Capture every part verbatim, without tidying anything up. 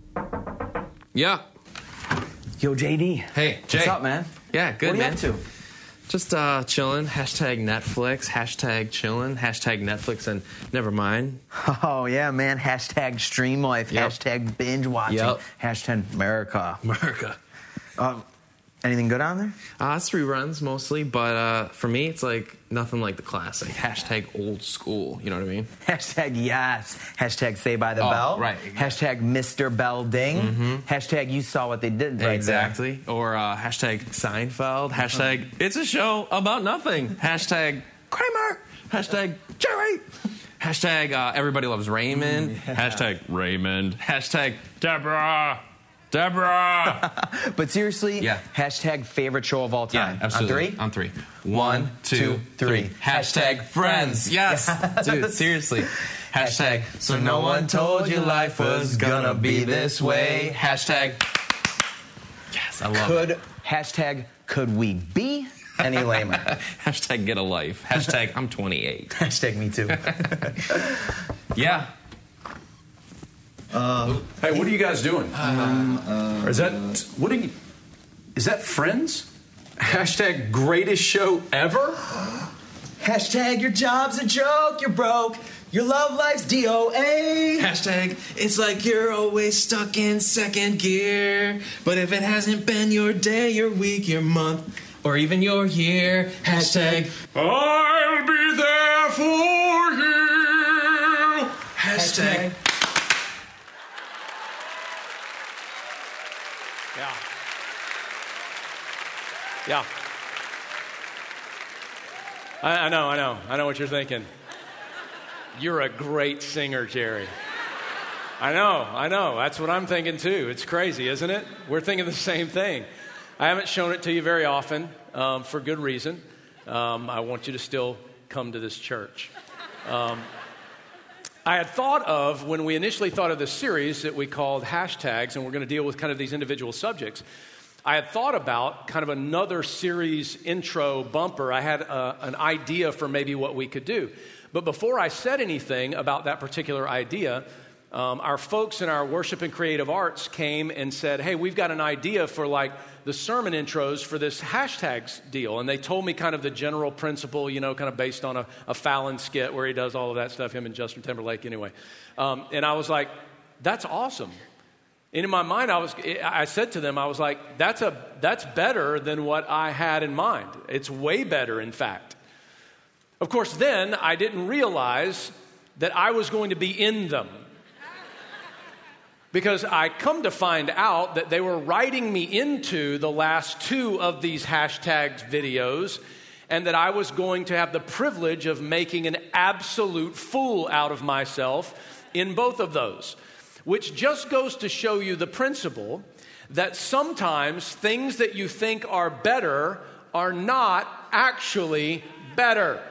Yeah. Yo, J D. Hey, Jay. What's up, man? Yeah, good, what are man. you up to? Just uh, chilling. Hashtag Netflix. Hashtag chilling. Hashtag Netflix and never mind. Oh, yeah, man. Hashtag stream life. Yep. Hashtag binge watching. Yep. Hashtag America. America. Um, anything good on there? Uh, it's reruns mostly, but uh, for me, it's like nothing like the classic. Hashtag old school. You know what I mean? Hashtag yes. Hashtag say by the Oh, bell. right. Hashtag Mister Belding. Mm-hmm. Hashtag you saw what they did right Exactly. Or uh, hashtag Seinfeld. Hashtag it's a show about nothing. Hashtag Kramer. Hashtag Jerry. Hashtag uh, everybody loves Raymond. Mm, yeah. Hashtag Raymond. Hashtag Deborah. Deborah. there. But seriously, Yeah. hashtag favorite show of all time. Yeah, absolutely. On three? On three. One, two, three. Hashtag friends. Yes. Dude, seriously. Hashtag so no one told you life was gonna be this way. Hashtag yes, I love Could, it. hashtag could we be any lamer? Hashtag get a life. Hashtag I'm twenty-eight. Hashtag me too. Yeah. Hey, what are you guys doing? Um, is that what are you? Is that Friends? Hashtag greatest show ever. Hashtag your job's a joke, you're broke. Your love life's D O A. Hashtag it's like you're always stuck in second gear. But if it hasn't been your day, your week, your month, or even your year, hashtag I'll be there for you. Hashtag. Yeah. Yeah. I, I know, I know. I know what you're thinking. You're a great singer, Jerry. I know, I know. That's what I'm thinking too. It's crazy, isn't it? We're thinking the same thing. I haven't shown it to you very often, um, for good reason. Um, I want you to still come to this church. Um, I had thought of, when we initially thought of this series that we called Hashtags, and we're going to deal with kind of these individual subjects, I had thought about kind of another series intro bumper. I had uh, an idea for maybe what we could do. But before I said anything about that particular idea, um, our folks in our worship and creative arts came and said, hey, we've got an idea for like the sermon intros for this hashtags deal. And they told me kind of the general principle, you know, kind of based on a, a Fallon skit where he does all of that stuff, him and Justin Timberlake anyway. Um, and I was like, that's awesome. And in my mind, I was, I said to them, I was like, that's a, that's better than what I had in mind. It's way better, in fact. Of course, then I didn't realize that I was going to be in them. Because I come to find out that they were writing me into the last two of these hashtags videos, and that I was going to have the privilege of making an absolute fool out of myself in both of those. Which just goes to show you the principle that sometimes things that you think are better are not actually better.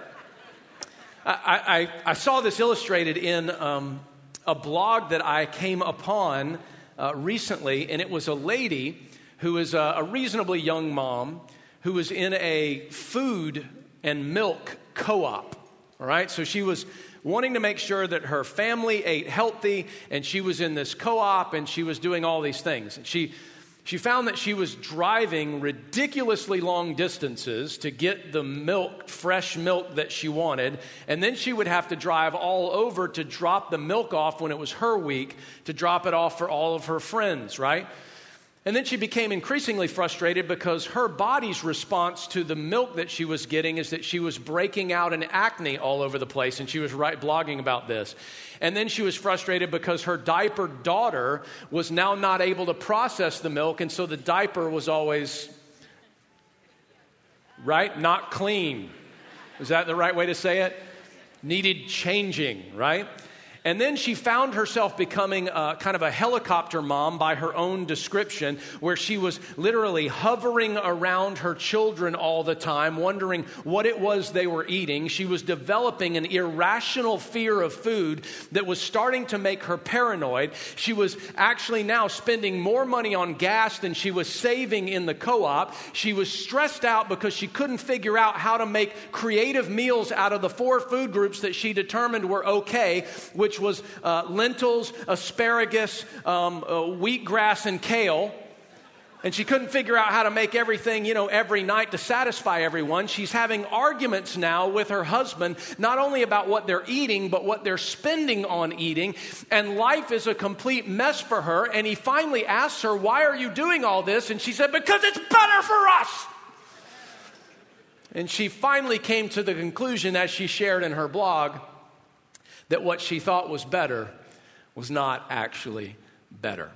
I, I, I saw this illustrated in um, a blog that I came upon uh, recently, and it was a lady who is a, a reasonably young mom who was in a food and milk co-op. All right, so she was wanting to make sure that her family ate healthy, and she was in this co-op, and she was doing all these things. And she she found that she was driving ridiculously long distances to get the milk, fresh milk that she wanted, and then she would have to drive all over to drop the milk off when it was her week, to drop it off for all of her friends, right? And then she became increasingly frustrated because her body's response to the milk that she was getting is that she was breaking out in acne all over the place, and she was right blogging about this. And then she was frustrated because her diapered daughter was now not able to process the milk, and so the diaper was always, right, not clean. Is that the right way to say it? Needed changing, right? And then she found herself becoming a, kind of a helicopter mom by her own description, where she was literally hovering around her children all the time, wondering what it was they were eating. She was developing an irrational fear of food that was starting to make her paranoid. She was actually now spending more money on gas than she was saving in the co-op. She was stressed out because she couldn't figure out how to make creative meals out of the four food groups that she determined were okay, which which was uh, lentils, asparagus, um, uh, wheatgrass, and kale. And she couldn't figure out how to make everything, you know, every night to satisfy everyone. She's having arguments now with her husband, not only about what they're eating, but what they're spending on eating. And life is a complete mess for her. And he finally asks her, why are you doing all this? And she said, because it's better for us. And she finally came to the conclusion, as she shared in her blog, that what she thought was better was not actually better.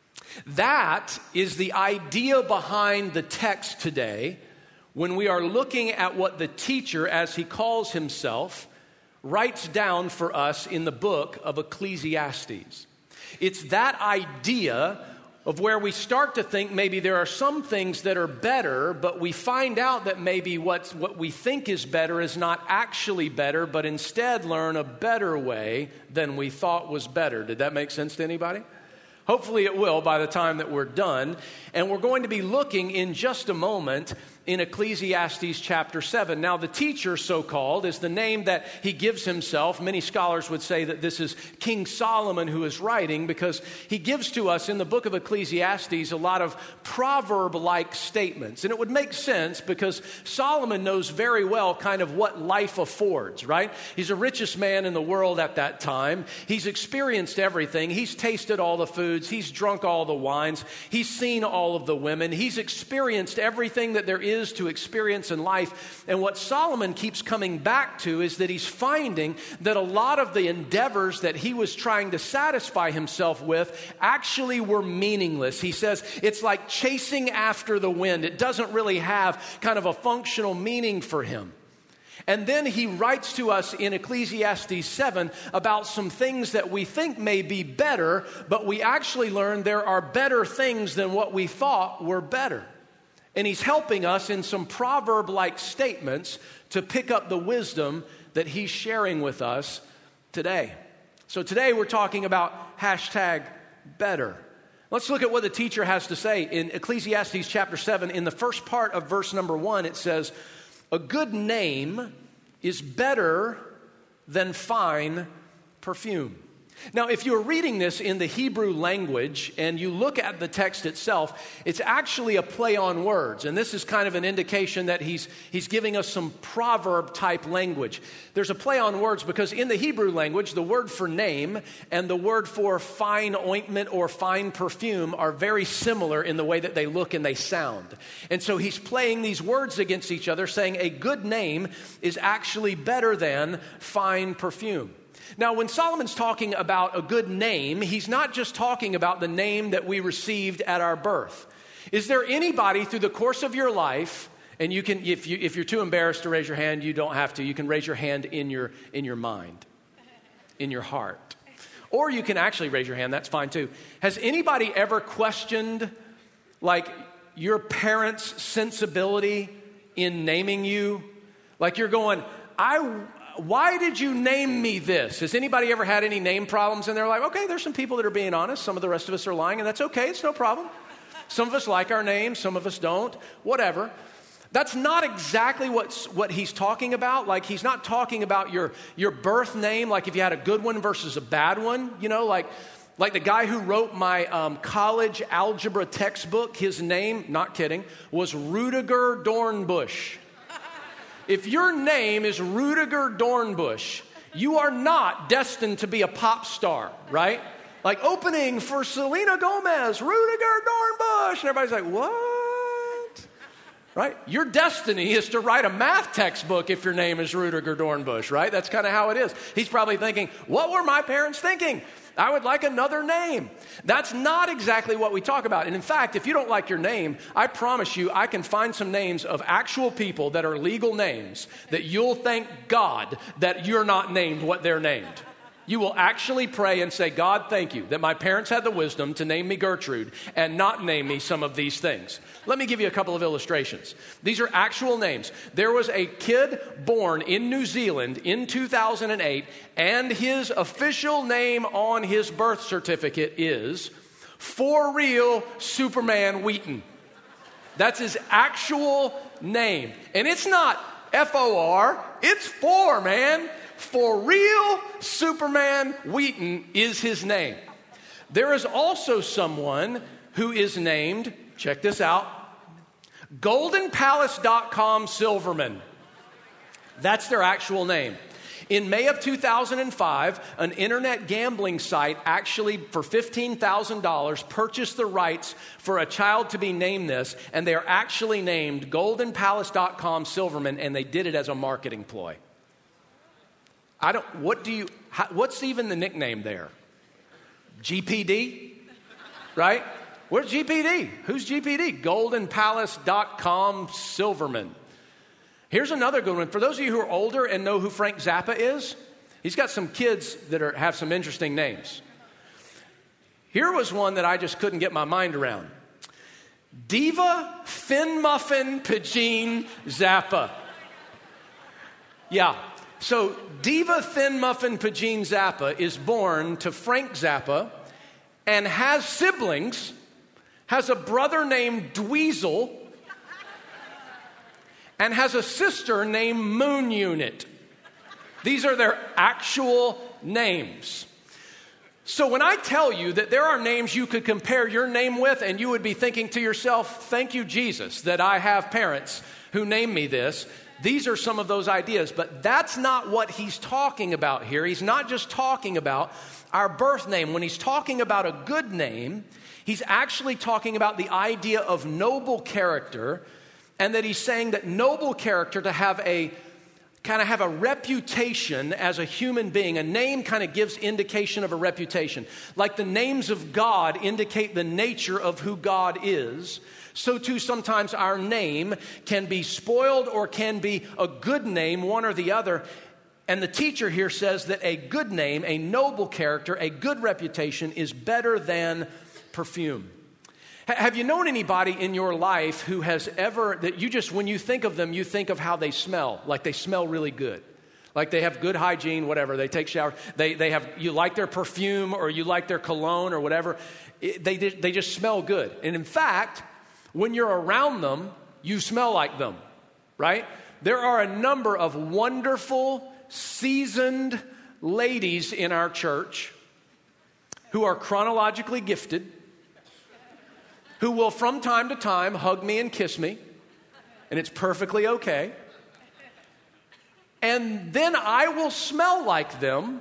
That is the idea behind the text today when we are looking at what the teacher, as he calls himself, writes down for us in the book of Ecclesiastes. It's that idea of where we start to think maybe there are some things that are better, but we find out that maybe what's, what we think is better is not actually better, but instead learn a better way than we thought was better. Did that make sense to anybody? Hopefully it will by the time that we're done. And we're going to be looking in just a moment in Ecclesiastes chapter seven. Now, the teacher, so-called, is the name that he gives himself. Many scholars would say that this is King Solomon who is writing, because he gives to us in the book of Ecclesiastes a lot of proverb-like statements. And it would make sense because Solomon knows very well kind of what life affords, right? He's the richest man in the world at that time. He's experienced everything. He's tasted all the foods. He's drunk all the wines. He's seen all of the women. He's experienced everything that there is to experience in life. And what Solomon keeps coming back to is that he's finding that a lot of the endeavors that he was trying to satisfy himself with actually were meaningless. He says it's like chasing after the wind. It doesn't really have kind of a functional meaning for him. And then he writes to us in Ecclesiastes seven about some things that we think may be better, but we actually learn there are better things than what we thought were better. And he's helping us in some proverb-like statements to pick up the wisdom that he's sharing with us today. So today we're talking about hashtag better. Let's look at what the teacher has to say. In Ecclesiastes chapter seven, in the first part of verse number one, it says, a good name is better than fine perfume. Now, if you're reading this in the Hebrew language and you look at the text itself, it's actually a play on words. And this is kind of an indication that he's, he's giving us some proverb-type language. There's a play on words because in the Hebrew language, the word for name and the word for fine ointment or fine perfume are very similar in the way that they look and they sound. And so he's playing these words against each other, saying a good name is actually better than fine perfume. Now, when Solomon's talking about a good name, he's not just talking about the name that we received at our birth. Is there anybody through the course of your life, and you can, if you if you're too embarrassed to raise your hand, you don't have to. You can raise your hand in your in your mind, in your heart, or you can actually raise your hand. That's fine too. Has anybody ever questioned, like, your parents' sensibility in naming you? Like you're going, I. Why did you name me this? Has anybody ever had any name problems in their life? Okay, there's some people that are being honest. Some of the rest of us are lying, and that's okay. It's no problem. Some of us like our names. Some of us don't. Whatever. That's not exactly what's, what he's talking about. Like, he's not talking about your, your birth name, like if you had a good one versus a bad one. You know, like, like the guy who wrote my um, college algebra textbook, his name, not kidding, was Rudiger Dornbush. If your name is Rudiger Dornbush, you are not destined to be a pop star, right? Like opening for Selena Gomez, Rudiger Dornbush. And everybody's like, what? Right? Your destiny is to write a math textbook if your name is Rudiger Dornbush, right? That's kind of how it is. He's probably thinking, what were my parents thinking? I would like another name. That's not exactly what we talk about. And in fact, if you don't like your name, I promise you I can find some names of actual people that are legal names that you'll thank God that you're not named what they're named. You will actually pray and say, God, thank you that my parents had the wisdom to name me Gertrude and not name me some of these things. Let me give you a couple of illustrations. These are actual names. There was a kid born in New Zealand in two thousand eight, and his official name on his birth certificate is For Real Superman Wheaton. That's his actual name. And it's not F O R, it's for, man. For real, Superman Wheaton is his name. There is also someone who is named, check this out, golden palace dot com Silverman. That's their actual name. In May of two thousand five, an internet gambling site actually, for fifteen thousand dollars, purchased the rights for a child to be named this, and they are actually named golden palace dot com Silverman, and they did it as a marketing ploy. I don't, what do you, how, what's even the nickname there? G P D? Right? Where's G P D? Who's G P D? golden palace dot com Silverman. Here's another good one. For those of you who are older and know who Frank Zappa is, he's got some kids that are, have some interesting names. Here was one that I just couldn't get my mind around. Diva Thin Muffin Pagine Zappa. Yeah, so Diva Thin Muffin Pagine Zappa is born to Frank Zappa and has siblings, has a brother named Dweezil, and has a sister named Moon Unit. These are their actual names. So when I tell you that there are names you could compare your name with, and you would be thinking to yourself, thank you, Jesus, that I have parents who name me this, these are some of those ideas. But that's not what he's talking about here. He's not just talking about our birth name. When he's talking about a good name, he's actually talking about the idea of noble character, and that he's saying that noble character, to have a kind of have a reputation as a human being. A name kind of gives indication of a reputation. Like the names of God indicate the nature of who God is, so too sometimes our name can be spoiled or can be a good name, one or the other. And the teacher here says that a good name, a noble character, a good reputation is better than perfume. Have you known anybody in your life who has ever, that you just, when you think of them, you think of how they smell, like they smell really good, like they have good hygiene, whatever, they take showers, they they have, you like their perfume or you like their cologne or whatever, it, they, they just smell good. And in fact, when you're around them, you smell like them, right? There are a number of wonderful, seasoned ladies in our church who are chronologically gifted, who will from time to time hug me and kiss me, and it's perfectly okay. And then I will smell like them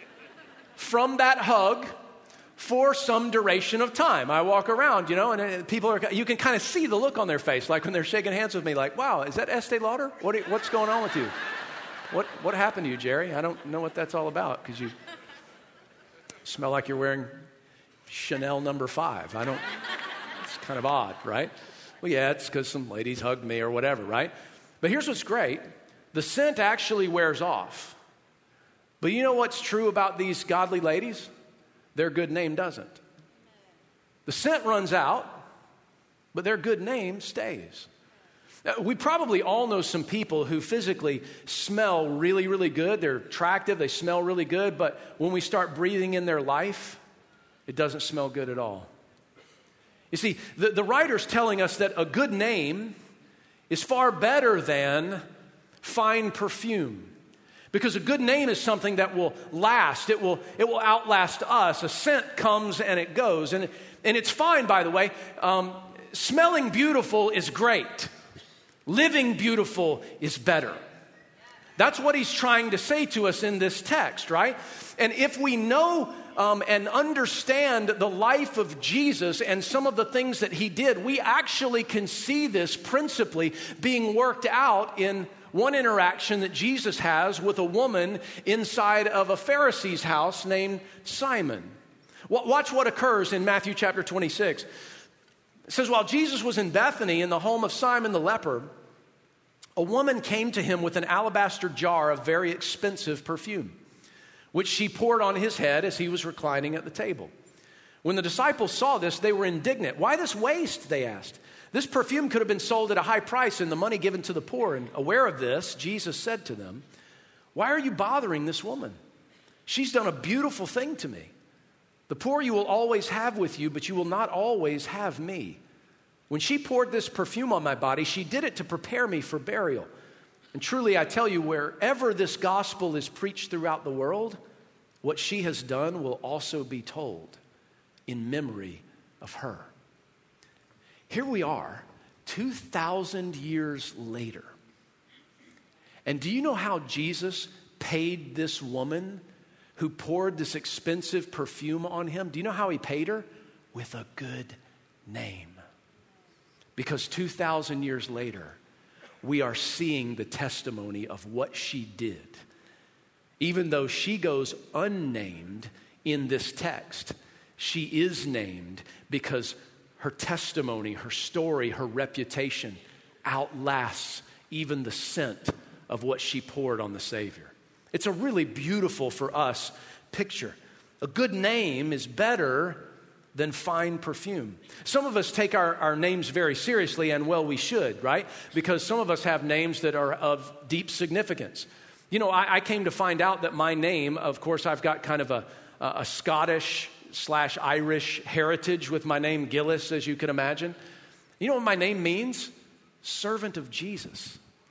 from that hug for some duration of time. I walk around, you know, and people are, you can kind of see the look on their face, like when they're shaking hands with me, like, wow, is that Estee Lauder? What are, what's going on with you? What, what happened to you, Jerry? I don't know what that's all about, because you smell like you're wearing Chanel number five. I don't... Kind of odd, right? Well, yeah, it's because some ladies hugged me or whatever, right? But here's what's great. The scent actually wears off. But you know what's true about these godly ladies? Their good name doesn't. The scent runs out, but their good name stays. Now, we probably all know some people who physically smell really, really good. They're attractive, they smell really good, but when we start breathing in their life, it doesn't smell good at all. You see, the, the writer's telling us that a good name is far better than fine perfume. Because a good name is something that will last. It will, it will outlast us. A scent comes and it goes. And, and it's fine, by the way. Um, smelling beautiful is great. Living beautiful is better. That's what he's trying to say to us in this text, right? And if we know um, and understand the life of Jesus and some of the things that he did, we actually can see this principally being worked out in one interaction that Jesus has with a woman inside of a Pharisee's house named Simon. Watch what occurs in Matthew chapter twenty-six. It says, while Jesus was in Bethany in the home of Simon the leper, a woman came to him with an alabaster jar of very expensive perfume, which she poured on his head as he was reclining at the table. When the disciples saw this, they were indignant. Why this waste, they asked. This perfume could have been sold at a high price and the money given to the poor. And aware of this, Jesus said to them, why are you bothering this woman? She's done a beautiful thing to me. The poor you will always have with you, but you will not always have me. When she poured this perfume on my body, she did it to prepare me for burial. And truly, I tell you, wherever this gospel is preached throughout the world, what she has done will also be told in memory of her. Here we are, two thousand years later. And do you know how Jesus paid this woman who poured this expensive perfume on him? Do you know how he paid her? With a good name. Because two thousand years later, we are seeing the testimony of what she did. Even though she goes unnamed in this text, she is named because her testimony, her story, her reputation outlasts even the scent of what she poured on the Savior. It's a really beautiful for us picture. A good name is better than fine perfume. Some of us take our, our names very seriously, and well, we should, right? Because some of us have names that are of deep significance. You know, I, I came to find out that my name, of course, I've got kind of a, a Scottish slash Irish heritage with my name Gillis, as you can imagine. You know what my name means? Servant of Jesus.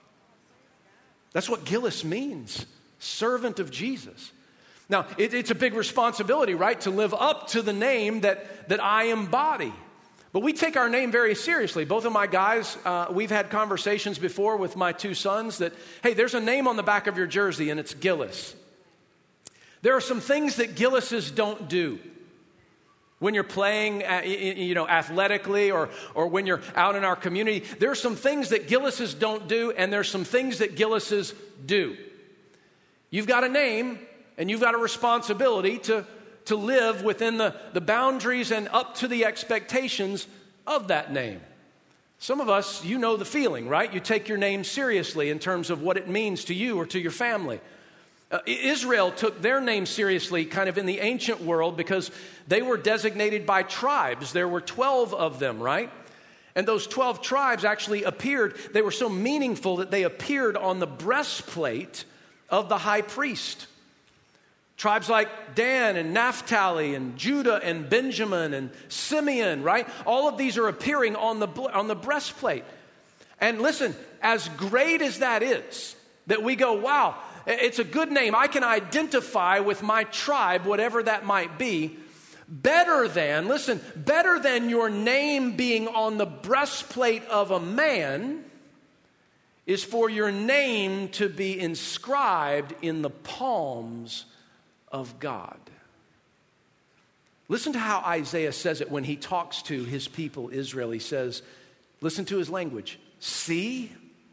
That's what Gillis means, servant of Jesus. Now, it, it's a big responsibility, right, to live up to the name that, that I embody. But we take our name very seriously. Both of my guys, uh, we've had conversations before with my two sons that, hey, there's a name on the back of your jersey, and it's Gillis. There are some things that Gillises don't do. When you're playing, you know, athletically, or or when you're out in our community, there are some things that Gillises don't do, and there's some things that Gillises do. You've got a name, and you've got a responsibility to, to live within the, the boundaries and up to the expectations of that name. Some of us, you know the feeling, right? You take your name seriously in terms of what it means to you or to your family. Uh, Israel took their name seriously kind of in the ancient world because they were designated by tribes. There were twelve of them, right? And those twelve tribes actually appeared, they were so meaningful that they appeared on the breastplate of the high priest. Tribes like Dan and Naphtali and Judah and Benjamin and Simeon, right? All of these are appearing on the, on the breastplate. And listen, as great as that is, that we go, wow, it's a good name. I can identify with my tribe, whatever that might be. Better than, listen, better than your name being on the breastplate of a man is for your name to be inscribed in the palms of God. Listen to how Isaiah says it when he talks to his people, Israel. He says, listen to his language. See,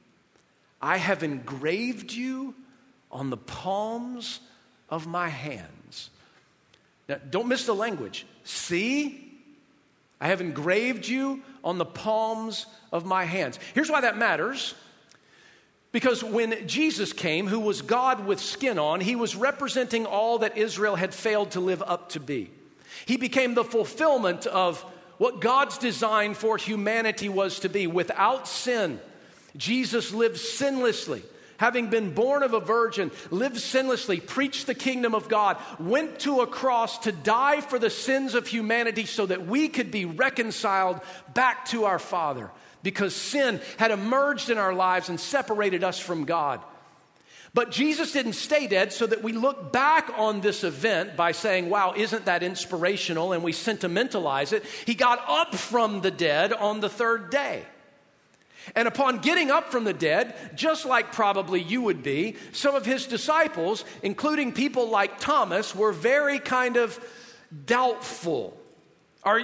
I have engraved you on the palms of my hands. Now, don't miss the language. See, I have engraved you on the palms of my hands. Here's why that matters. Because when Jesus came, who was God with skin on, he was representing all that Israel had failed to live up to be. He became the fulfillment of what God's design for humanity was to be. Without sin, Jesus lived sinlessly. Having been born of a virgin, lived sinlessly, preached the kingdom of God, went to a cross to die for the sins of humanity so that we could be reconciled back to our Father. Because sin had emerged in our lives and separated us from God. But Jesus didn't stay dead so that we look back on this event by saying, wow, isn't that inspirational? And we sentimentalize it. He got up from the dead on the third day. And upon getting up from the dead, just like probably you would be, some of his disciples, including people like Thomas, were very kind of doubtful. Are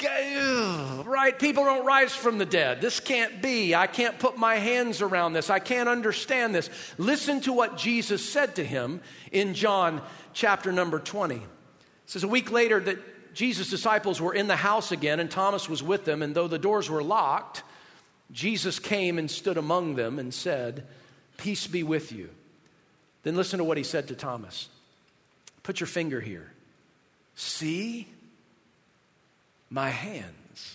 right? People don't rise from the dead. This can't be. I can't put my hands around this. I can't understand this. Listen to what Jesus said to him in John chapter number twenty. It says, a week later that Jesus' disciples were in the house again, and Thomas was with them, and though the doors were locked, Jesus came and stood among them and said, peace be with you. Then listen to what he said to Thomas. Put your finger here. See my hands.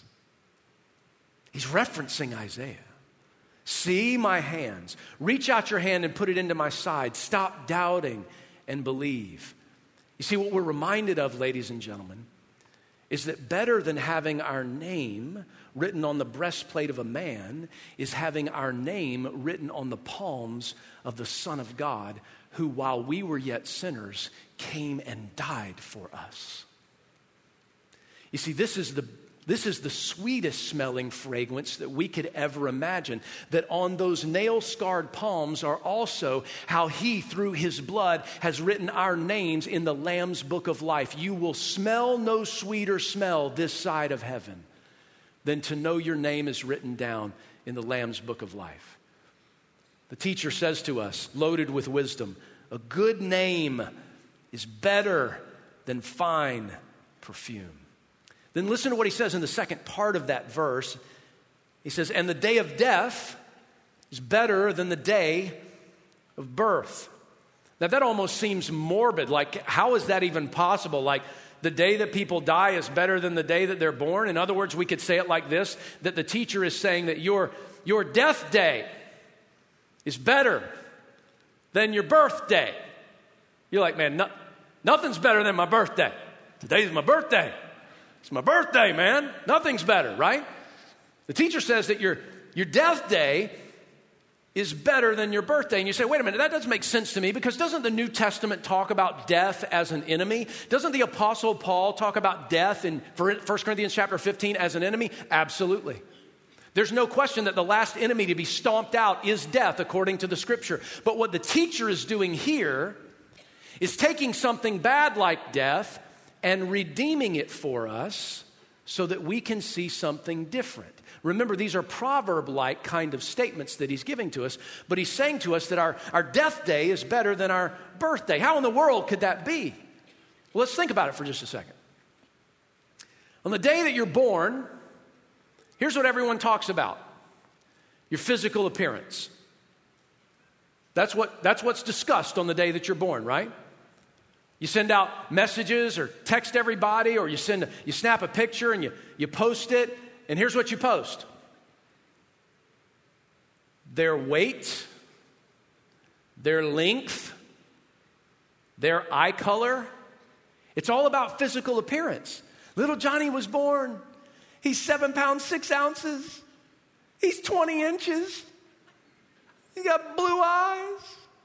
He's referencing Isaiah. See my hands. Reach out your hand and put it into my side. Stop doubting and believe. You see, what we're reminded of, ladies and gentlemen, is that better than having our name written on the breastplate of a man is having our name written on the palms of the Son of God, who, while we were yet sinners, came and died for us. You see, this is the This is the sweetest smelling fragrance that we could ever imagine. That on those nail-scarred palms are also how he, through his blood, has written our names in the Lamb's book of life. You will smell no sweeter smell this side of heaven than to know your name is written down in the Lamb's book of life. The teacher says to us, loaded with wisdom, a good name is better than fine perfume. Then listen to what he says in the second part of that verse. He says, and the day of death is better than the day of birth. Now that almost seems morbid. Like, how is that even possible? Like, the day that people die is better than the day that they're born? In other words, we could say it like this, that the teacher is saying that your, your death day is better than your birthday. You're like, man, no, nothing's better than my birthday. Today's my birthday. It's my birthday, man. Nothing's better, right? The teacher says that your, your death day is better than your birthday. And you say, wait a minute, that doesn't make sense to me, because doesn't the New Testament talk about death as an enemy? Doesn't the Apostle Paul talk about death in First Corinthians chapter fifteen as an enemy? Absolutely. There's no question that the last enemy to be stomped out is death, according to the Scripture. But what the teacher is doing here is taking something bad like death and redeeming it for us so that we can see something different. Remember, these are proverb-like kind of statements that he's giving to us, but he's saying to us that our, our death day is better than our birthday. How in the world could that be? Well, let's think about it for just a second. On the day that you're born, here's what everyone talks about: your physical appearance. That's what, that's what's discussed on the day that you're born, right? You send out messages or text everybody, or you send, you snap a picture and you, you post it, and here's what you post: their weight, their length, their eye color. It's all about physical appearance. Little Johnny was born. He's seven pounds, six ounces. He's twenty inches. He got blue eyes.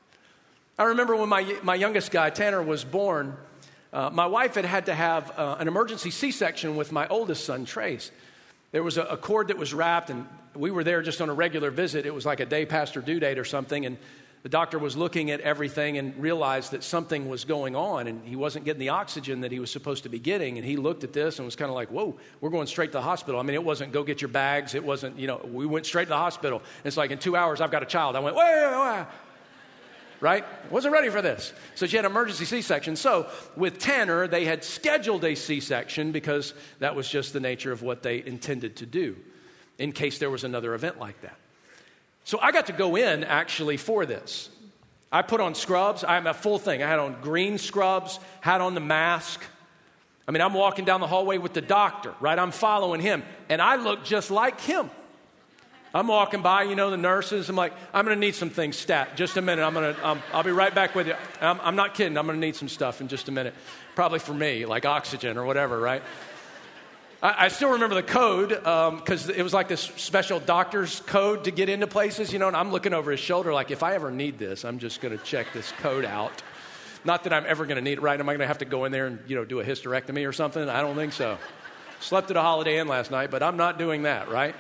I remember when my, my youngest guy, Tanner, was born, uh, my wife had had to have uh, an emergency C-section with my oldest son, Trace. There was a, a cord that was wrapped, and we were there just on a regular visit. It was like a day past her due date or something, and the doctor was looking at everything and realized that something was going on, and he wasn't getting the oxygen that he was supposed to be getting. And he looked at this and was kind of like, whoa, we're going straight to the hospital. I mean, it wasn't go get your bags. It wasn't, you know, we went straight to the hospital. And it's like, in two hours, I've got a child. I went, wait, wait, wait. Right? Wasn't ready for this. So she had an emergency C-section. So with Tanner, they had scheduled a C-section because that was just the nature of what they intended to do in case there was another event like that. So I got to go in actually for this. I put on scrubs. I had a full thing. I had on green scrubs, had on the mask. I mean, I'm walking down the hallway with the doctor, right? I'm following him, and I look just like him. I'm walking by, you know, the nurses. I'm like, I'm going to need some things stat. Just a minute. I'm going to, um, I'll be right back with you. I'm, I'm not kidding. I'm going to need some stuff in just a minute. Probably for me, like oxygen or whatever, right? I, I still remember the code because um, it was like this special doctor's code to get into places, you know, and I'm looking over his shoulder like, if I ever need this, I'm just going to check this code out. Not that I'm ever going to need it, right? Am I going to have to go in there and, you know, do a hysterectomy or something? I don't think so. Slept at a Holiday Inn last night, but I'm not doing that, right?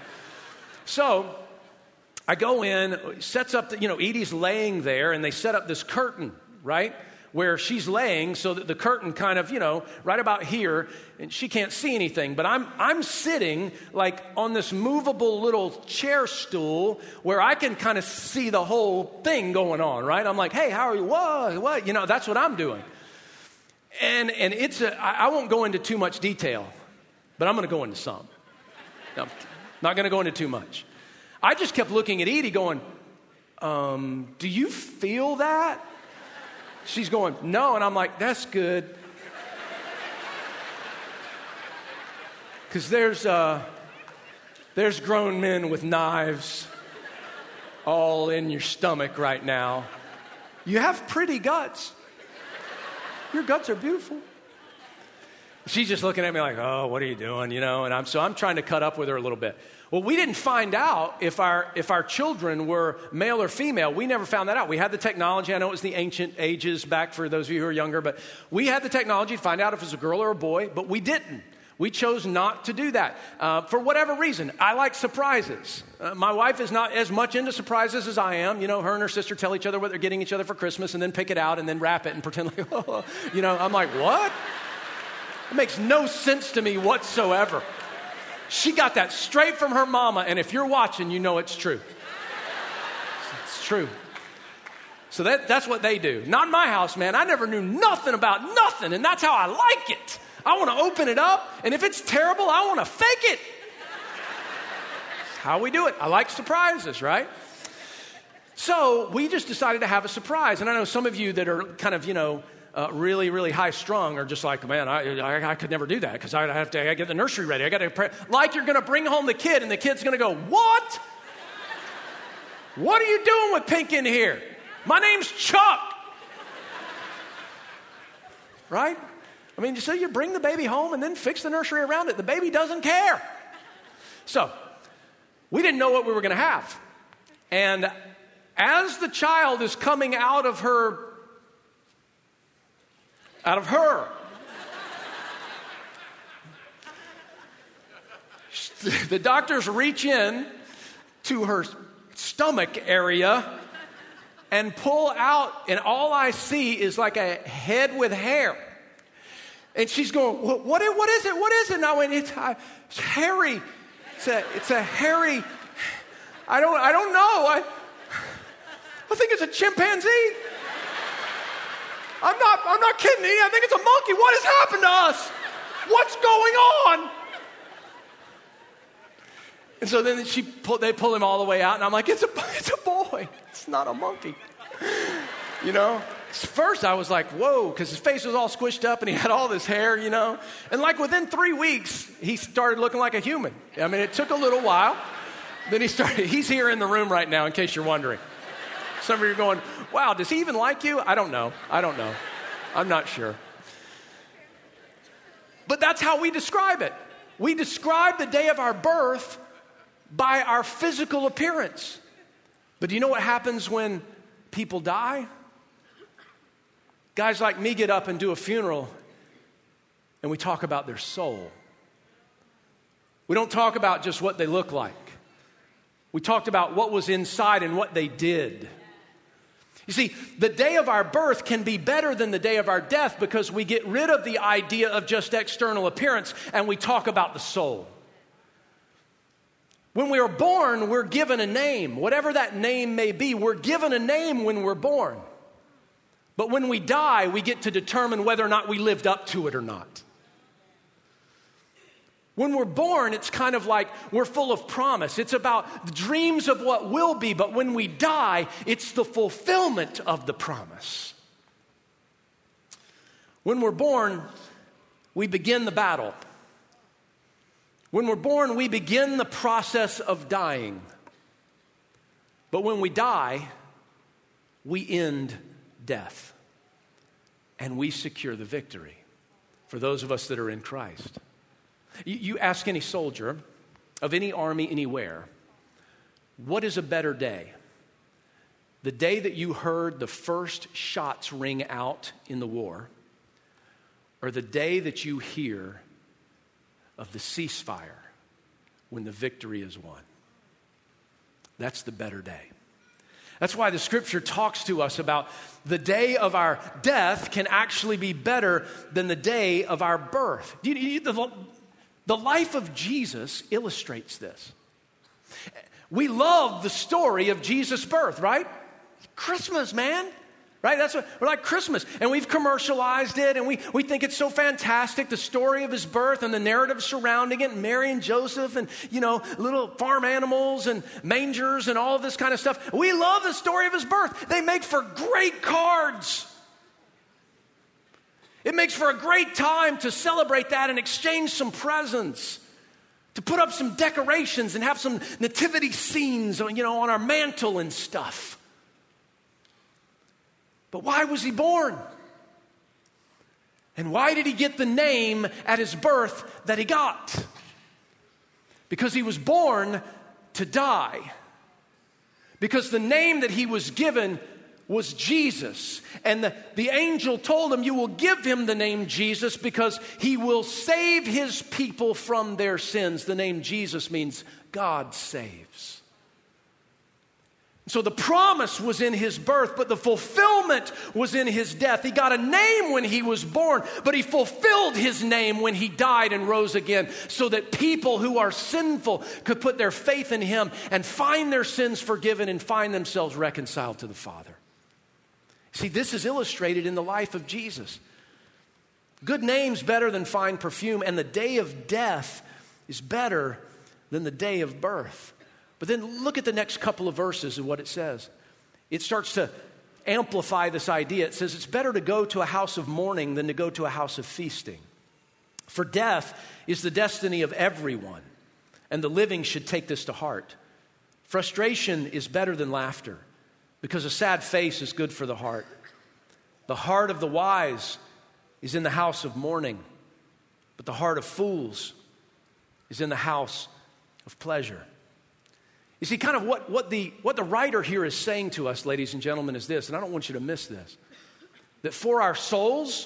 So I go in, sets up, the, you know, Edie's laying there, and they set up this curtain, right, where she's laying so that the curtain kind of, you know, right about here, and she can't see anything. But I'm I'm sitting like on this movable little chair stool where I can kind of see the whole thing going on, right? I'm like, hey, how are you? Whoa, what? You know, that's what I'm doing. And and it's a, I, I won't go into too much detail, but I'm going to go into some. No, not going to go into too much. I just kept looking at Edie going, um, do you feel that? She's going, no. And I'm like, that's good. Because there's, uh, there's grown men with knives all in your stomach right now. You have pretty guts. Your guts are beautiful. She's just looking at me like, oh, what are you doing? You know, and I'm so I'm trying to cut up with her a little bit. Well, we didn't find out if our if our children were male or female. We never found that out. We had the technology. I know it was the ancient ages back for those of you who are younger, but we had the technology to find out if it was a girl or a boy, but we didn't. We chose not to do that uh, for whatever reason. I like surprises. Uh, my wife is not as much into surprises as I am. You know, her and her sister tell each other what they're getting each other for Christmas and then pick it out and then wrap it and pretend like, oh, you know, I'm like, what? It makes no sense to me whatsoever. She got that straight from her mama, and if you're watching, you know it's true. It's true. So that, that's what they do. Not in my house, man. I never knew nothing about nothing, and that's how I like it. I want to open it up, and if it's terrible, I want to fake it. That's how we do it. I like surprises, right? So we just decided to have a surprise, and I know some of you that are kind of, you know, Uh, really, really high strung are just like, man, I, I, I could never do that because I have to I get the nursery ready. I got to pre-. Like you're going to bring home the kid and the kid's going to go, what? What are you doing with Pink in here? My name's Chuck. Right? I mean, so you bring the baby home and then fix the nursery around it. The baby doesn't care. So we didn't know what we were going to have. And as the child is coming out of her Out of her. The doctors reach in to her stomach area and pull out, and all I see is like a head with hair. And she's going, what, what, what is it? What is it? And I went, it's, uh, it's hairy. It's a, it's a hairy, I don't, I don't know. I, I think it's a chimpanzee. I'm not, I'm not kidding you. I think it's a monkey. What has happened to us? What's going on? And so then she pull, they pull him all the way out, and I'm like, it's a, it's a boy. It's not a monkey. You know? First I was like, whoa, because his face was all squished up, and he had all this hair, you know? And like within three weeks, he started looking like a human. I mean, it took a little while. Then he started, he's here in the room right now, in case you're wondering. Some of you are going, wow, does he even like you? I don't know. I don't know. I'm not sure. But that's how we describe it. We describe the day of our birth by our physical appearance. But do you know what happens when people die? Guys like me get up and do a funeral, and we talk about their soul. We don't talk about just what they look like. We talked about what was inside and what they did. You see, the day of our birth can be better than the day of our death because we get rid of the idea of just external appearance and we talk about the soul. When we are born, we're given a name. Whatever that name may be, we're given a name when we're born. But when we die, we get to determine whether or not we lived up to it or not. When we're born, it's kind of like we're full of promise. It's about the dreams of what will be, but when we die, it's the fulfillment of the promise. When we're born, we begin the battle. When we're born, we begin the process of dying. But when we die, we end death. And we secure the victory for those of us that are in Christ. You, you ask any soldier of any army anywhere, what is a better day? The day that you heard the first shots ring out in the war, or the day that you hear of the ceasefire when the victory is won? That's the better day. That's why the scripture talks to us about the day of our death can actually be better than the day of our birth. You, you, the, the life of Jesus illustrates this. We love the story of Jesus' birth, right? Christmas, man. Right? That's what we're like, Christmas. And we've commercialized it, and we, we think it's so fantastic, the story of his birth and the narrative surrounding it, and Mary and Joseph and, you know, little farm animals and mangers and all of this kind of stuff. We love the story of his birth. They make for great cards. It makes for a great time to celebrate that and exchange some presents, to put up some decorations and have some nativity scenes, you know, on our mantle and stuff. But why was he born? And why did he get the name at his birth that he got? Because he was born to die. Because the name that he was given was Jesus. And the, the angel told him, you will give him the name Jesus because he will save his people from their sins. The name Jesus means God saves. So the promise was in his birth, but the fulfillment was in his death. He got a name when he was born, but he fulfilled his name when he died and rose again, so that people who are sinful could put their faith in him and find their sins forgiven and find themselves reconciled to the Father. See, this is illustrated in the life of Jesus. Good name's better than fine perfume, and the day of death is better than the day of birth. But then look at the next couple of verses and what it says. It starts to amplify this idea. It says it's better to go to a house of mourning than to go to a house of feasting. For death is the destiny of everyone, and the living should take this to heart. Frustration is better than laughter, because a sad face is good for the heart. The heart of the wise is in the house of mourning, but the heart of fools is in the house of pleasure. You see, kind of what, what, the, what the writer here is saying to us, ladies and gentlemen, is this, and I don't want you to miss this, that for our souls,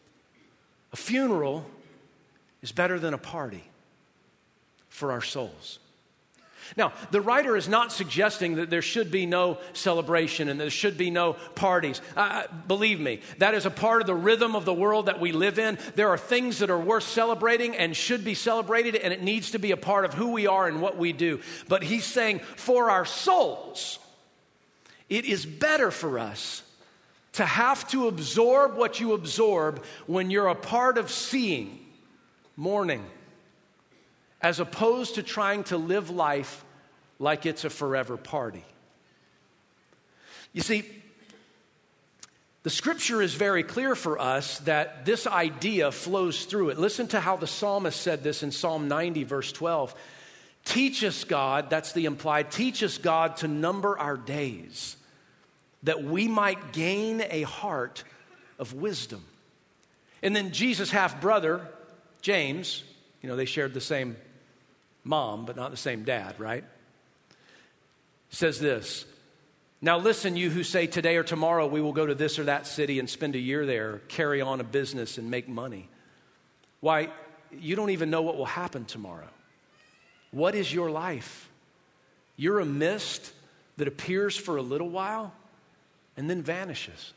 a funeral is better than a party for our souls. Now, the writer is not suggesting that there should be no celebration and there should be no parties. Uh, believe me, that is a part of the rhythm of the world that we live in. There are things that are worth celebrating and should be celebrated, and it needs to be a part of who we are and what we do. But he's saying, for our souls, it is better for us to have to absorb what you absorb when you're a part of seeing mourning, as opposed to trying to live life like it's a forever party. You see, the scripture is very clear for us that this idea flows through it. Listen to how the psalmist said this in Psalm ninety, verse twelve. Teach us, God, that's the implied, teach us, God, to number our days, that we might gain a heart of wisdom. And then Jesus' half-brother, James, you know, they shared the same mom, but not the same dad, right? Says this, now listen, you who say today or tomorrow we will go to this or that city and spend a year there, carry on a business and make money. Why, you don't even know what will happen tomorrow. What is your life? You're a mist that appears for a little while and then vanishes.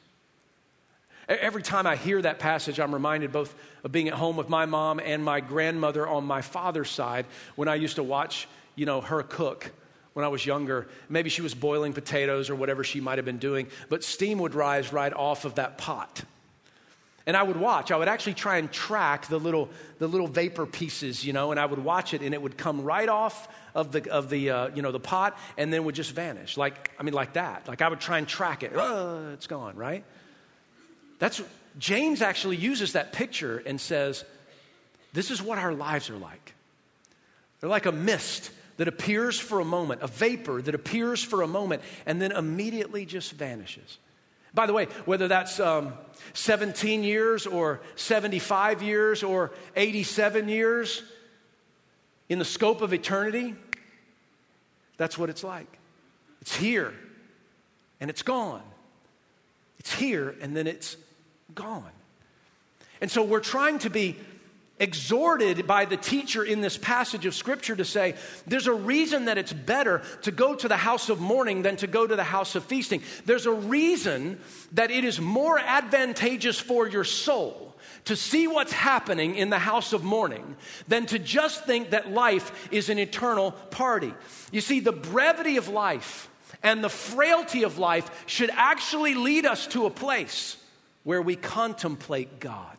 Every time I hear that passage, I'm reminded both of being at home with my mom and my grandmother on my father's side when I used to watch, you know, her cook when I was younger. Maybe she was boiling potatoes or whatever she might have been doing, but steam would rise right off of that pot. And I would watch. I would actually try and track the little the little vapor pieces, you know, and I would watch it, and it would come right off of the of the uh, you know the pot, and then would just vanish. Like I mean, like that. Like I would try and track it. Oh, it's gone, right? That's James actually uses that picture and says, this is what our lives are like. They're like a mist that appears for a moment, a vapor that appears for a moment, and then immediately just vanishes. By the way, whether that's um, seventeen years or seventy-five years or eighty-seven years, in the scope of eternity, that's what it's like. It's here, and it's gone. It's here, and then it's gone. And so we're trying to be exhorted by the teacher in this passage of Scripture to say, there's a reason that it's better to go to the house of mourning than to go to the house of feasting. There's a reason that it is more advantageous for your soul to see what's happening in the house of mourning than to just think that life is an eternal party. You see, the brevity of life and the frailty of life should actually lead us to a place where we contemplate God.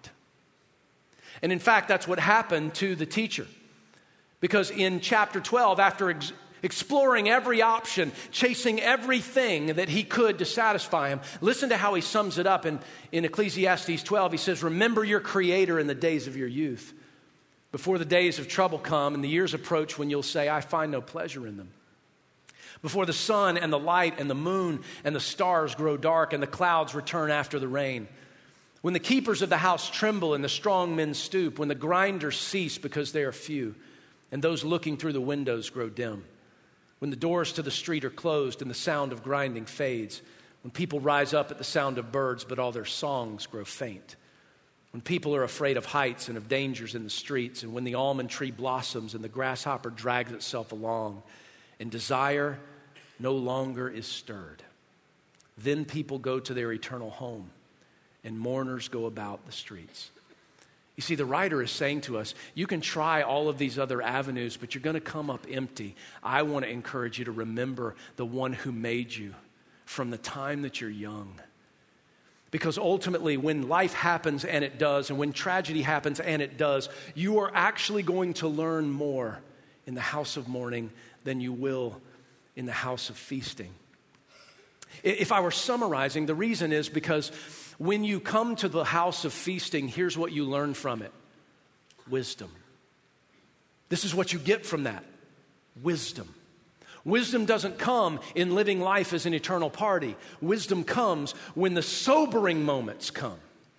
And in fact, that's what happened to the teacher. Because in chapter twelve, after ex- exploring every option, chasing everything that he could to satisfy him, listen to how he sums it up in, in Ecclesiastes twelve. He says, remember your Creator in the days of your youth, before the days of trouble come and the years approach when you'll say, I find no pleasure in them. Before the sun and the light and the moon and the stars grow dark and the clouds return after the rain. When the keepers of the house tremble and the strong men stoop, when the grinders cease because they are few, and those looking through the windows grow dim, when the doors to the street are closed and the sound of grinding fades, when people rise up at the sound of birds, but all their songs grow faint, when people are afraid of heights and of dangers in the streets, and when the almond tree blossoms and the grasshopper drags itself along, and desire no longer is stirred, then people go to their eternal home, and mourners go about the streets. You see, the writer is saying to us, you can try all of these other avenues, but you're going to come up empty. I want to encourage you to remember the one who made you from the time that you're young. Because ultimately, when life happens, and it does, and when tragedy happens, and it does, you are actually going to learn more in the house of mourning than you will in the house of feasting. If I were summarizing, the reason is because when you come to the house of feasting, here's what you learn from it: wisdom. This is what you get from that: wisdom. Wisdom doesn't come in living life as an eternal party. Wisdom comes when the sobering moments come.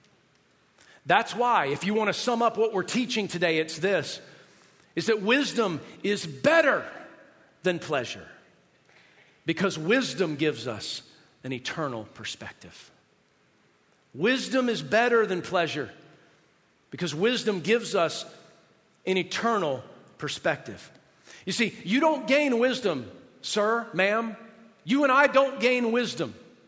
That's why, if you want to sum up what we're teaching today, it's this, is that wisdom is better than pleasure, because wisdom gives us an eternal perspective. Wisdom is better than pleasure because wisdom gives us an eternal perspective. You see, you don't gain wisdom, sir, ma'am. You and I don't gain wisdom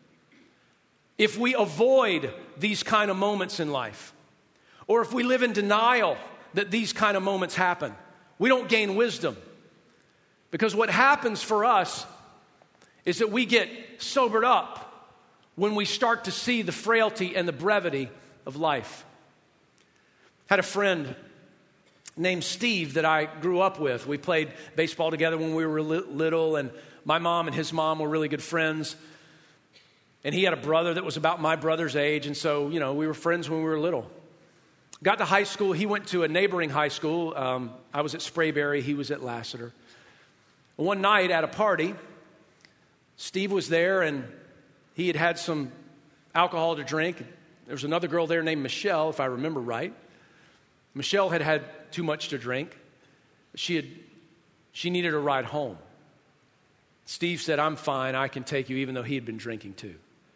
if we avoid these kind of moments in life, or if we live in denial that these kind of moments happen. We don't gain wisdom, because what happens for us is that we get sobered up when we start to see the frailty and the brevity of life. Had a friend named Steve that I grew up with. We played baseball together when we were li- little, and my mom and his mom were really good friends. And he had a brother that was about my brother's age, and so, you know, we were friends when we were little. Got to high school. He went to a neighboring high school. Um, I was at Sprayberry. He was at Lassiter. One night at a party, Steve was there, and he had had some alcohol to drink. There was another girl there named Michelle, if I remember right. Michelle had had too much to drink. She had, she needed a ride home. Steve said, "I'm fine, I can take you," even though he had been drinking too.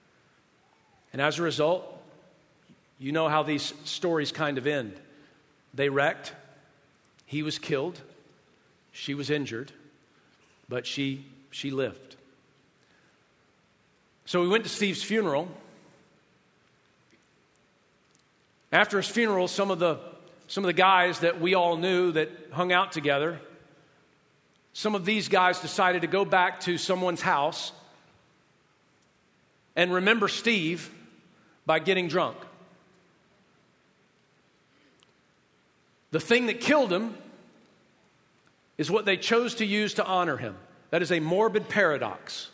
And as a result, you know how these stories kind of end. They wrecked. He was killed. She was injured. But she, she lived. So we went to Steve's funeral. After his funeral, some of the some of the guys that we all knew that hung out together, some of these guys decided to go back to someone's house and remember Steve by getting drunk. The thing that killed him is what they chose to use to honor him. That is a morbid paradox.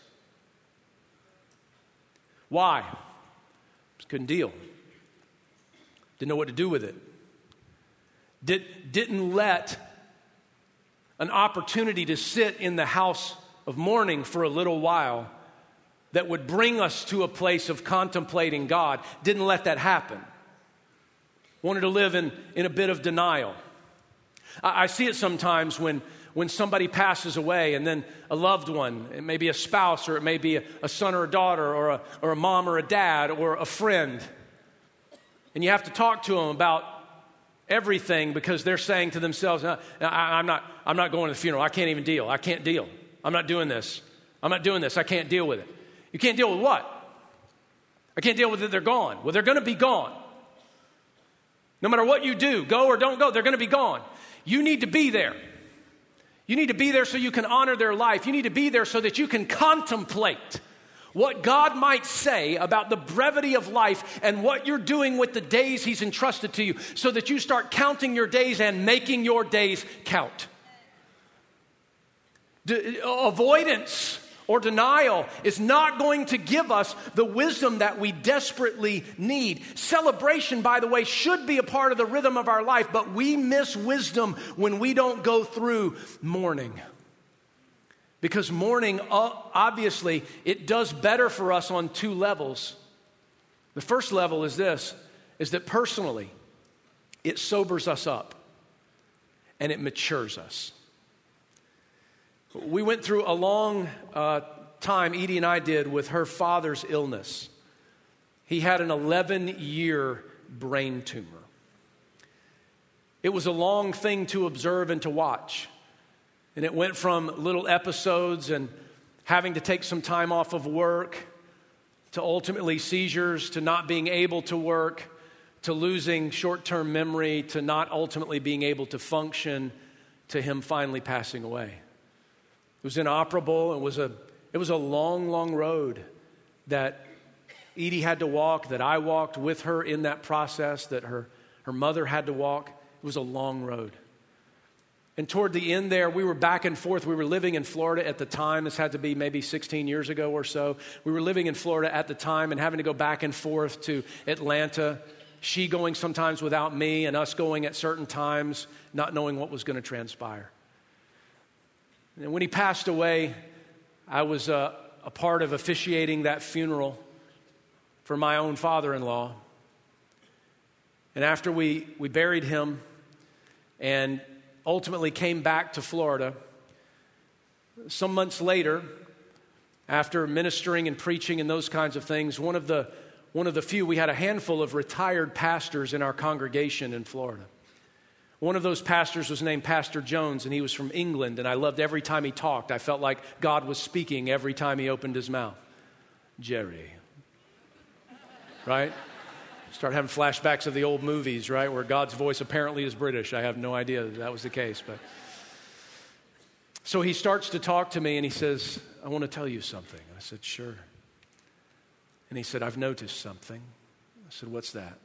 Why? Just couldn't deal. Didn't know what to do with it. Did, didn't let an opportunity to sit in the house of mourning for a little while that would bring us to a place of contemplating God. Didn't let that happen. Wanted to live in, in a bit of denial. I, I see it sometimes when When somebody passes away, and then a loved one, it may be a spouse, or it may be a, a son or a daughter, or a, or a mom or a dad, or a friend. And you have to talk to them about everything because they're saying to themselves, I, I, I'm not, I'm not going to the funeral. I can't even deal. I can't deal. I'm not doing this. I'm not doing this. I can't deal with it. You can't deal with what? I can't deal with it. They're gone. Well, they're going to be gone. No matter what you do, go or don't go, they're going to be gone. You need to be there. You need to be there so you can honor their life. You need to be there so that you can contemplate what God might say about the brevity of life and what you're doing with the days He's entrusted to you, so that you start counting your days and making your days count. De- avoidance or denial is not going to give us the wisdom that we desperately need. Celebration, by the way, should be a part of the rhythm of our life, but we miss wisdom when we don't go through mourning. Because mourning, obviously, it does better for us on two levels. The first level is this: is that personally, it sobers us up and it matures us. We went through a long uh, time, Edie and I did, with her father's illness. He had an eleven-year brain tumor. It was a long thing to observe and to watch. And it went from little episodes and having to take some time off of work to ultimately seizures, to not being able to work, to losing short-term memory, to not ultimately being able to function, to him finally passing away. It was inoperable. It was a, it was a long, long road that Edie had to walk, that I walked with her in that process, that her, her mother had to walk. It was a long road. And toward the end there, we were back and forth. We were living in Florida at the time. This had to be maybe sixteen years ago or so. We were living in Florida at the time and having to go back and forth to Atlanta. She going sometimes without me and us going at certain times, not knowing what was going to transpire. And when he passed away, I was uh, a part of officiating that funeral for my own father-in-law. And after we, we buried him and ultimately came back to Florida, some months later, after ministering and preaching and those kinds of things, one of the one of the few, we had a handful of retired pastors in our congregation in Florida. One of those pastors was named Pastor Jones, and he was from England, and I loved every time he talked. I felt like God was speaking every time he opened his mouth. Jerry. Right? Start having flashbacks of the old movies, right, where God's voice apparently is British. I have no idea that that was the case. But so he starts to talk to me, and he says, I want to tell you something. I said, sure. And he said, I've noticed something. I said, what's that?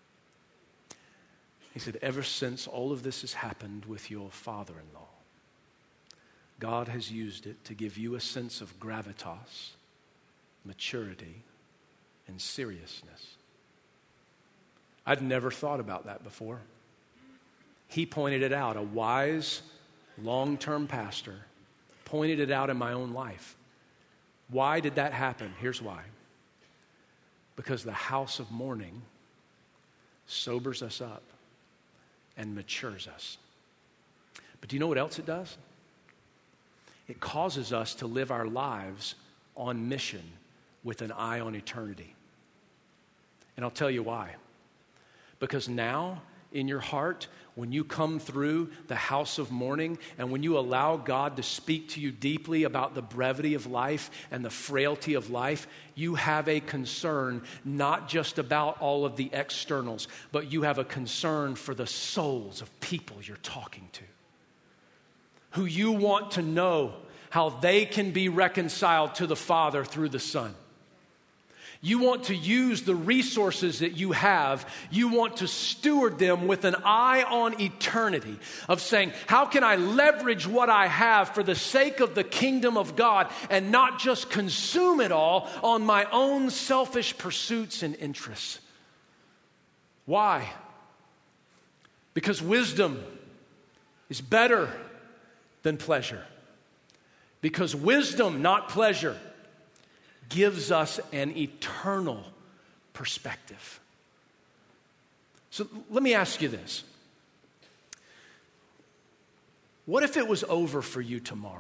He said, ever since all of this has happened with your father-in-law, God has used it to give you a sense of gravitas, maturity, and seriousness. I'd never thought about that before. He pointed it out. A wise, long-term pastor pointed it out in my own life. Why did that happen? Here's why. Because the house of mourning sobers us up and matures us. But do you know what else it does? It causes us to live our lives on mission with an eye on eternity. And I'll tell you why. Because now, in your heart, when you come through the house of mourning and when you allow God to speak to you deeply about the brevity of life and the frailty of life, you have a concern not just about all of the externals, but you have a concern for the souls of people you're talking to, who you want to know how they can be reconciled to the Father through the Son. You want to use the resources that you have. You want to steward them with an eye on eternity, of saying, how can I leverage what I have for the sake of the kingdom of God and not just consume it all on my own selfish pursuits and interests? Why? Because wisdom is better than pleasure. Because wisdom, not pleasure, gives us an eternal perspective. So let me ask you this. What if it was over for you tomorrow?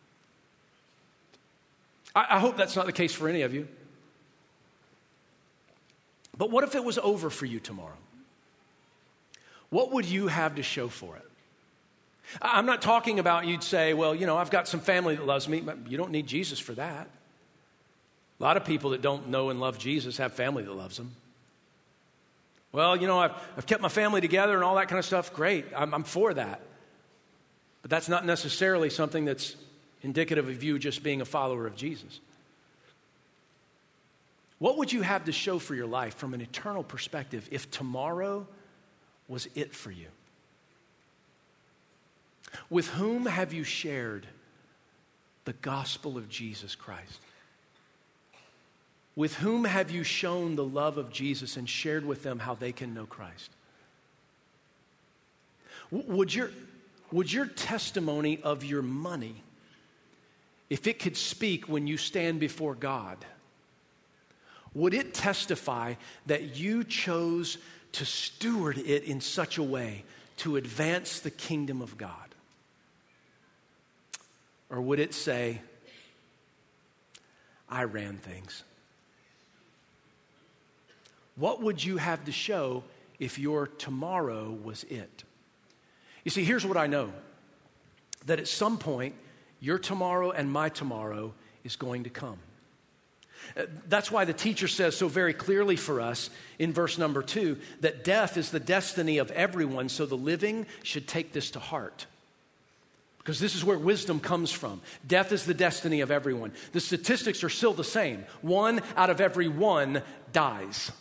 I, I hope that's not the case for any of you. But what if it was over for you tomorrow? What would you have to show for it? I'm not talking about you'd say, well, you know, I've got some family that loves me. But you don't need Jesus for that. A lot of people that don't know and love Jesus have family that loves them. Well, you know, I've, I've kept my family together and all that kind of stuff. Great, I'm, I'm for that. But that's not necessarily something that's indicative of you just being a follower of Jesus. What would you have to show for your life from an eternal perspective if tomorrow was it for you? With whom have you shared the gospel of Jesus Christ? With whom have you shown the love of Jesus and shared with them how they can know Christ? Would your, would your testimony of your money, if it could speak when you stand before God, Would it testify that you chose to steward it in such a way to advance the kingdom of God? Or would it say, I ran things? What would you have to show if your tomorrow was it? You see, here's what I know. That at some point, your tomorrow and my tomorrow is going to come. That's why the teacher says so very clearly for us in verse number two that death is the destiny of everyone, so the living should take this to heart. Because this is where wisdom comes from. Death is the destiny of everyone. The statistics are still the same. One out of every one dies.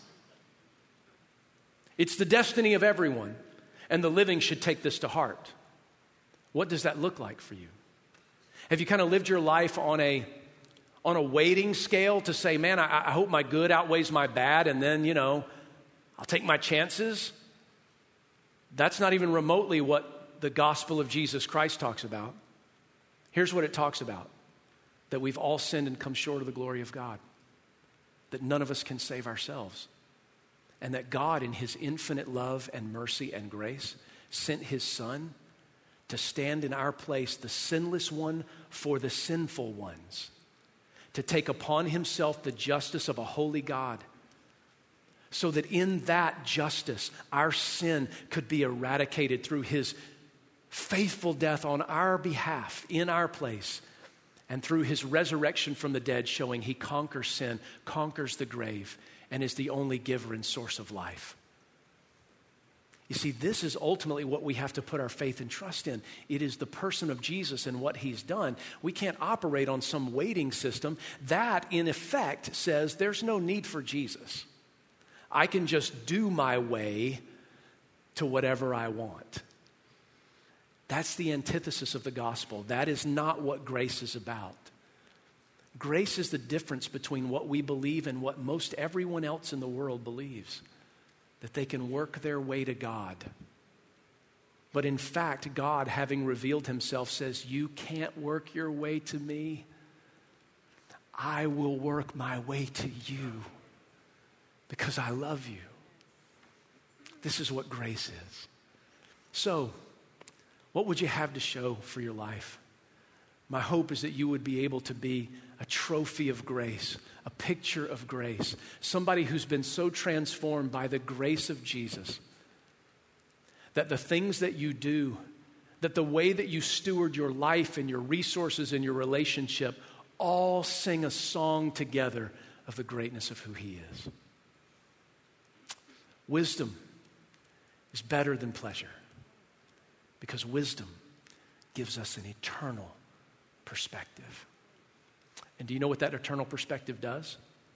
It's the destiny of everyone, and the living should take this to heart. What does that look like for you? Have you kind of lived your life on a on a weighting scale to say, man, I, I hope my good outweighs my bad, and then, you know, I'll take my chances? That's not even remotely what the gospel of Jesus Christ talks about. Here's what it talks about: that we've all sinned and come short of the glory of God, that none of us can save ourselves, and that God, in his infinite love and mercy and grace, sent his Son to stand in our place, the sinless one for the sinful ones, to take upon himself the justice of a holy God, so that in that justice, our sin could be eradicated through his faithful death on our behalf, in our place, and through his resurrection from the dead, showing he conquers sin, conquers the grave, and is the only giver and source of life. You see, this is ultimately what we have to put our faith and trust in. It is the person of Jesus and what he's done. We can't operate on some weighting system. That, in effect, says there's no need for Jesus. I can just do my way to whatever I want. That's the antithesis of the gospel. That is not what grace is about. Grace is the difference between what we believe and what most everyone else in the world believes. That they can work their way to God. But in fact, God, having revealed himself, says, you can't work your way to me. I will work my way to you because I love you. This is what grace is. So, what would you have to show for your life? My hope is that you would be able to be a trophy of grace, a picture of grace, somebody who's been so transformed by the grace of Jesus that the things that you do, that the way that you steward your life and your resources and your relationship all sing a song together of the greatness of who he is. Wisdom is better than pleasure because wisdom gives us an eternal perspective. And do you know what that eternal perspective does?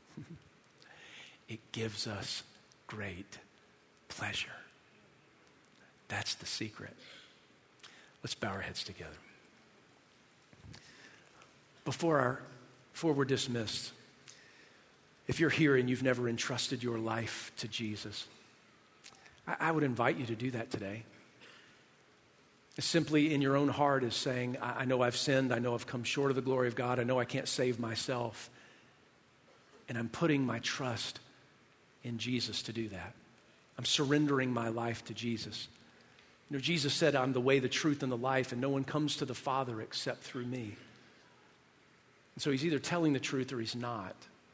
It gives us great pleasure. That's the secret. Let's bow our heads together. Before, our, before we're dismissed, if you're here and you've never entrusted your life to Jesus, I, I would invite you to do that today. Simply in your own heart is saying, I know I've sinned. I know I've come short of the glory of God. I know I can't save myself. And I'm putting my trust in Jesus to do that. I'm surrendering my life to Jesus. You know, Jesus said, I'm the way, the truth, and the life, and no one comes to the Father except through me. And so he's either telling the truth or he's not.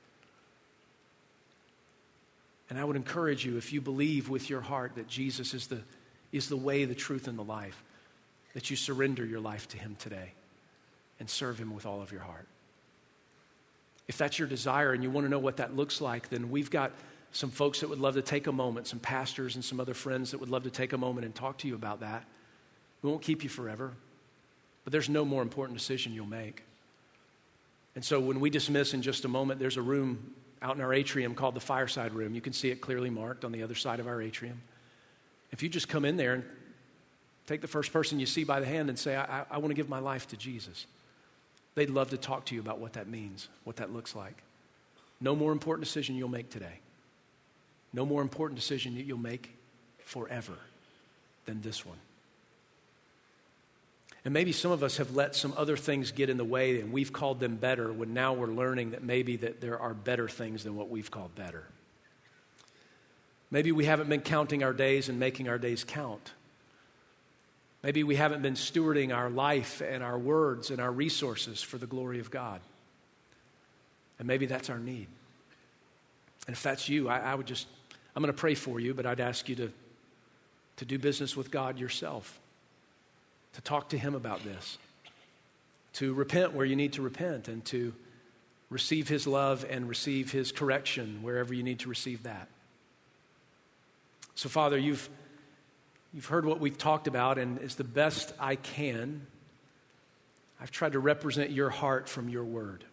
And I would encourage you, if you believe with your heart that Jesus is the, is the way, the truth, and the life, that you surrender your life to him today and serve him with all of your heart. If that's your desire and you want to know what that looks like, then we've got some folks that would love to take a moment, some pastors and some other friends that would love to take a moment and talk to you about that. We won't keep you forever, but there's no more important decision you'll make. And so when we dismiss in just a moment, there's a room out in our atrium called the Fireside Room. You can see it clearly marked on the other side of our atrium. If you just come in there and take the first person you see by the hand and say, I, I, I want to give my life to Jesus. They'd love to talk to you about what that means, what that looks like. No more important decision you'll make today. No more important decision that you'll make forever than this one. And maybe some of us have let some other things get in the way and we've called them better when now we're learning that maybe that there are better things than what we've called better. Maybe we haven't been counting our days and making our days count. Maybe we haven't been stewarding our life and our words and our resources for the glory of God. And maybe that's our need. And if that's you, I, I would just, I'm going to pray for you, but I'd ask you to, to do business with God yourself, to talk to Him about this, to repent where you need to repent, and to receive His love and receive His correction wherever you need to receive that. So, Father, you've, you've heard what we've talked about, and as the best I can, I've tried to represent your heart from your word.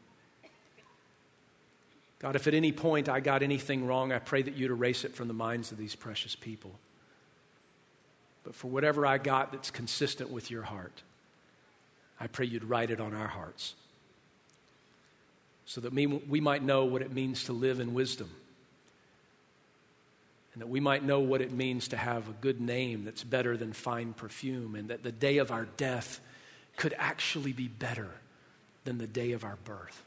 God, if at any point I got anything wrong, I pray that you'd erase it from the minds of these precious people. But for whatever I got that's consistent with your heart, I pray you'd write it on our hearts so that we, we might know what it means to live in wisdom, and that we might know what it means to have a good name that's better than fine perfume, and that the day of our death could actually be better than the day of our birth.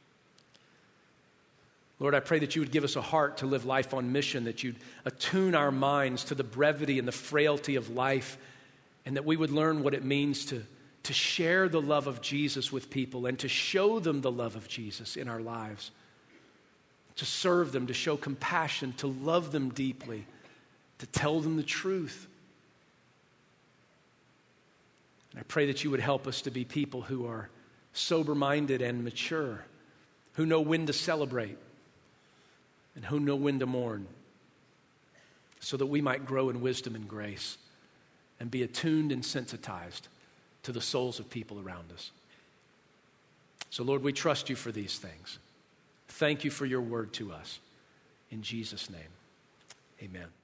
Lord, I pray that you would give us a heart to live life on mission, that you'd attune our minds to the brevity and the frailty of life, and that we would learn what it means to, to share the love of Jesus with people and to show them the love of Jesus in our lives, to serve them, to show compassion, to love them deeply, to tell them the truth. And I pray that you would help us to be people who are sober-minded and mature, who know when to celebrate and who know when to mourn, so that we might grow in wisdom and grace and be attuned and sensitized to the souls of people around us. So, Lord, we trust you for these things. Thank you for your word to us. In Jesus' name, amen.